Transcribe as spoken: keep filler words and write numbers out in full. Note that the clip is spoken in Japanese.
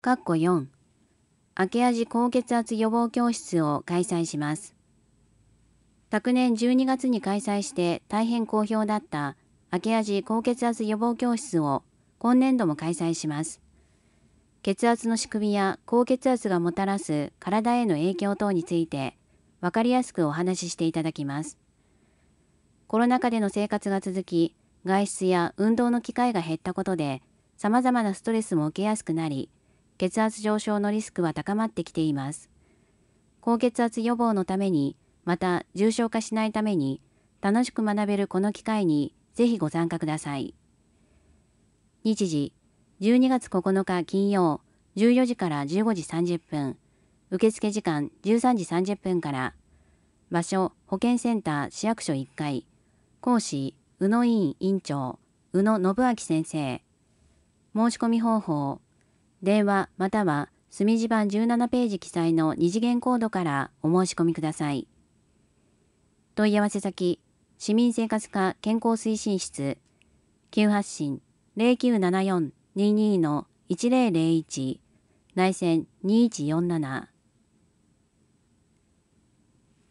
かっこよん、明け味高血圧予防教室を開催します。昨年じゅうにがつに開催して大変好評だった明け味高血圧予防教室を今年度も開催します。血圧の仕組みや高血圧がもたらす体への影響等について分かりやすくお話ししていただきます。コロナ禍での生活が続き、外出や運動の機会が減ったことで、様々なストレスも受けやすくなり、血圧上昇のリスクは高まってきています。高血圧予防のために、また重症化しないために、楽しく学べるこの機会にぜひご参加ください。日時、じゅうにがつここのか金曜、じゅうよじからじゅうごじさんじゅっぷん、受付時間じゅうさんじさんじゅっぷんから、場所、保健センター市役所いっかい、講師、宇野委員委員長、宇野信明先生。申し込み方法、電話または墨字版じゅうななページ記載の二次元コードからお申し込みください。問い合わせ先、市民生活課健康推進室、急発進 ゼロきゅうななよんにーにーのいちゼロゼロいち、内線にいちよんなな。